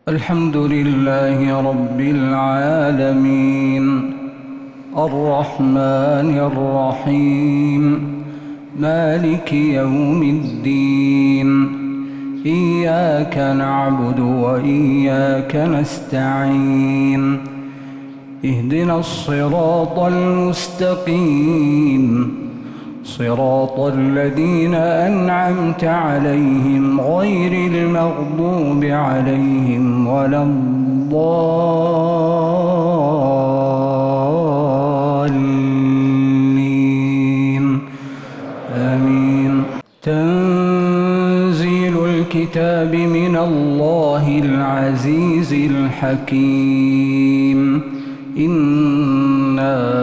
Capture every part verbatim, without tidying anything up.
الحمد لله رب العالمين الرحمن الرحيم مالك يوم الدين إياك نعبد وإياك نستعين اهدنا الصراط المستقيم صراط الذين أنعمت عليهم غير المغضوب عليهم ولا الضالين آمين. تنزيل الكتاب من الله العزيز الحكيم. إنا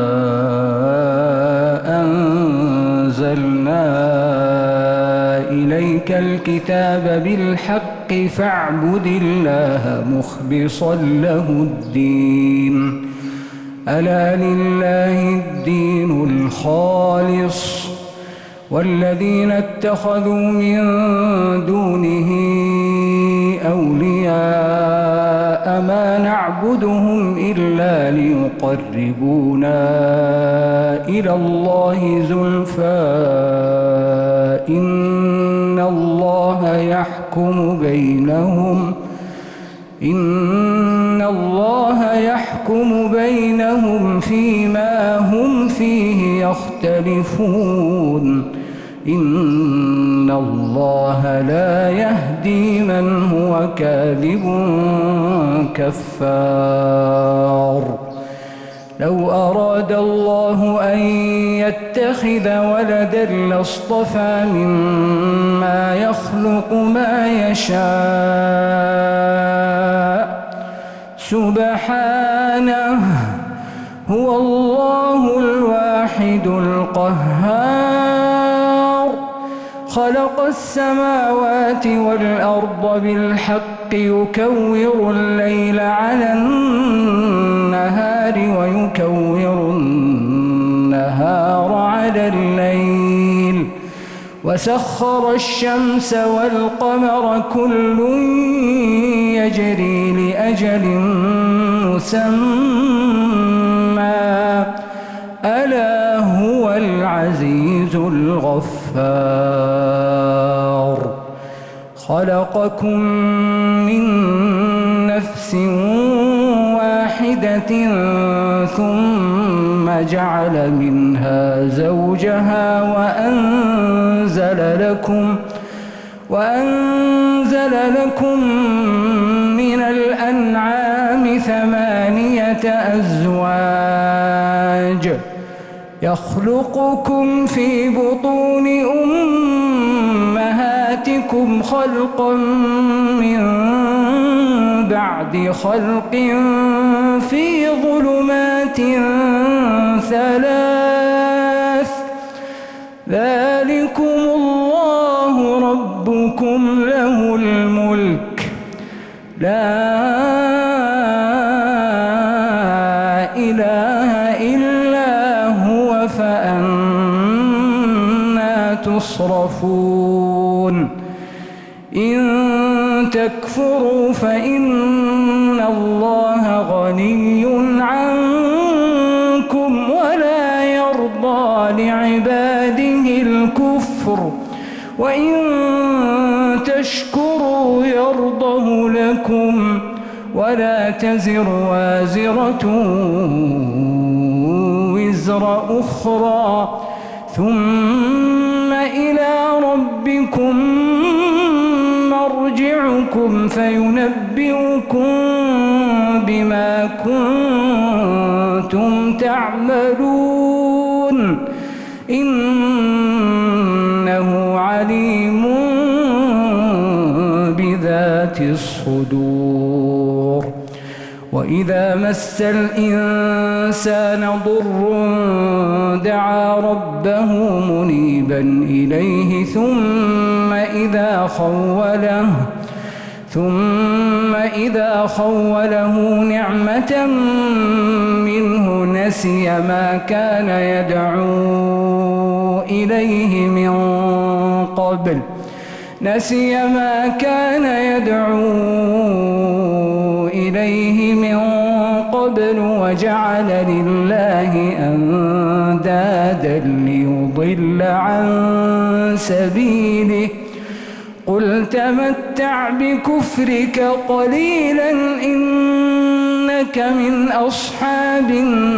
أنزلنا إليك الكتاب بالحق فاعبد الله مخلصا له الدين. ألا لله الدين الخالص والذين اتخذوا من دونه أولياء ما نعبدهم إلا ليقربونا إلى الله زلفى إن الله يحكم بينهم إن الله يحكم بينهم فيما هم فيه يختلفون. إن الله لا يهدي من هو كاذب كفار. لو أراد الله أن يتخذ ولدا لاصطفى مما يخلق ما يشاء سبحانه هو الله الواحد القهار. خلق السماوات والأرض بالحق يكور الليل على النهار ويكور النهار على الليل وسخر الشمس والقمر كل يجري لأجل مسمى ألا هو العزيز الغفار. خلقكم من نفس واحدة ثم جعل منها زوجها وأنزل لكم وأنزل لكم من الأنعام ثمانية أزواج يخلقكم في بطون أمهاتكم خلقا من بعد خلق في ظلمات ثلاث ذلكم الله ربكم له الملك لا إله إلا هو فأنا تصرفون. إن تكفروا فإن الله غني عنكم ولا يرضى لعباده الكفر وإن تشكروا يرضه لكم ولا تزر وازرة وزر أخرى ثم إلى ربكم مرجعكم فينبئكم بما كنتم تعملون إنه عليم بذات الصدور. وإذا مس الإنسان ضر دعا ربه منيبا إليه ثم إذا خوله ثم إذا خوله نعمة منه نسي ما كان يدعو إليه من قبل نسي ما كان يدعو ليضل عن سبيله قل تمتع بكفرك قليلا إنك من أصحاب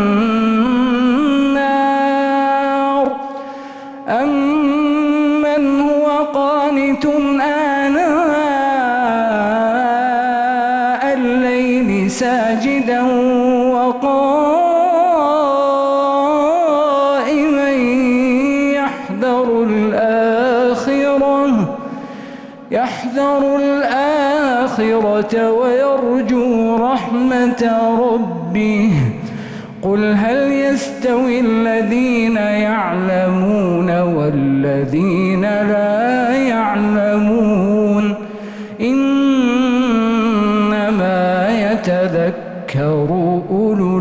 النار أمن هو قانت آناء الليل ساجدا وقائما يحذر الآخرة يحذر الآخرة ويرجو رحمة ربه قل هل يستوي الذين يعلمون والذين لا يعلمون إنما يتذكر أولو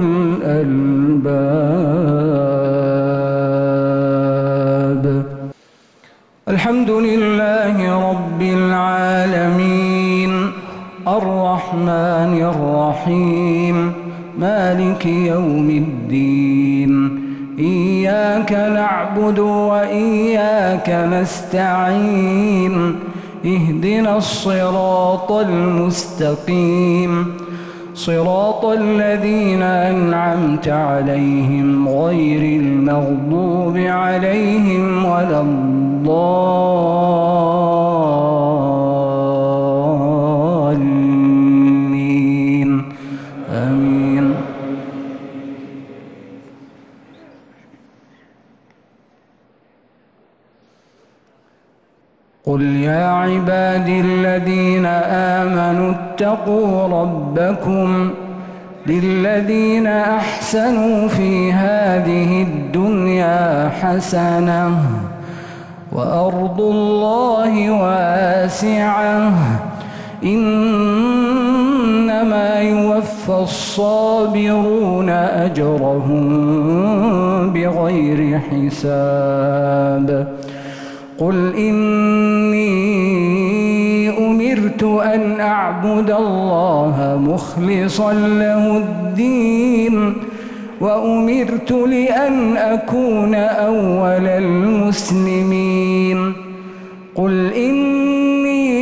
الألباب. الحمد لله رب العالمين الرحمن الرحيم مالك يوم الدين إياك نعبد وإياك نستعين اهدنا الصراط المستقيم صراط الذين أنعمت عليهم غير المغضوب عليهم ولا الضالين آمين. قل يا عبادي الذين آمنوا اتقوا ربكم للذين أحسنوا في هذه الدنيا حسنة وأرض الله واسعة إنما يوفى الصابرون أجرهم بغير حساب. قل إني أمرت أن أعبد الله مخلصا له الدين وأمرت لأن أكون أول المسلمين. قل إني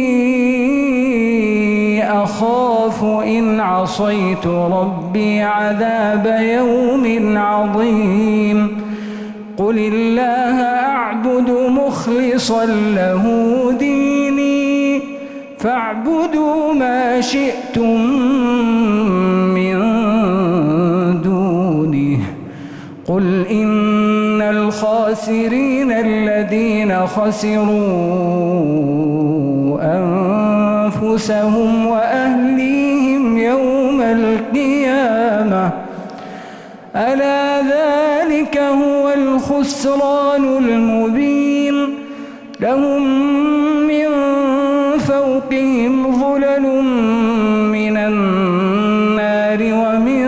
أخاف إن عصيت ربي عذاب يوم عظيم. قل الله أعبد مخلصا له ديني فاعبدوا ما شئتم من دونه. قل إن الخاسرين الذين خسروا أنفسهم وأهليهم يوم القيامة ألا ذلك هو الخسران المبين. لهم من فوقهم ظلل من النار ومن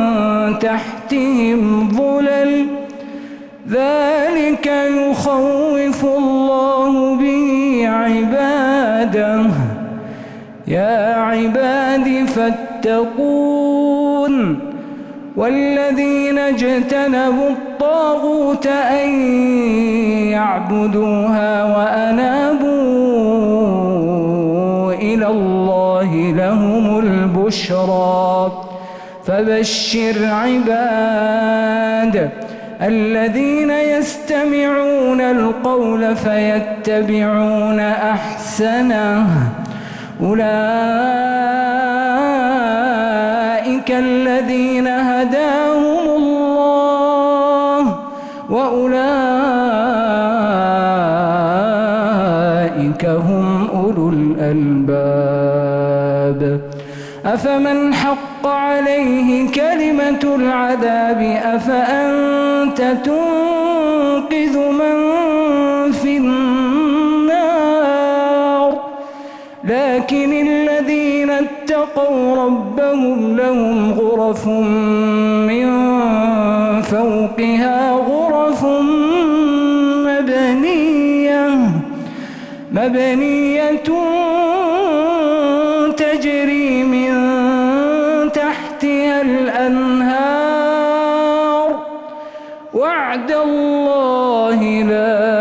تحتهم ظلل ذلك يخوف الله به عباده. يا عباد فاتقون. والذين اجتنبوا الطاغوت أن يعبدوها وأنابوا إلى الله لهم البشرى فبشر عباد الذين يستمعون القول فيتبعون أحسنه أولئك الذين هداهم الله وأولئك هم أولو الألباب. أفمن حق عليه كلمة العذاب أفأنت تنقذ من في النار. لكن الذين اتقوا ربهم لهم غرف من فوقها غرف مبنية مبنية تجري من تحتها الأنهار وعد الله لا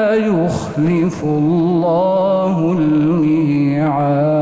يخلف الله الميعاد.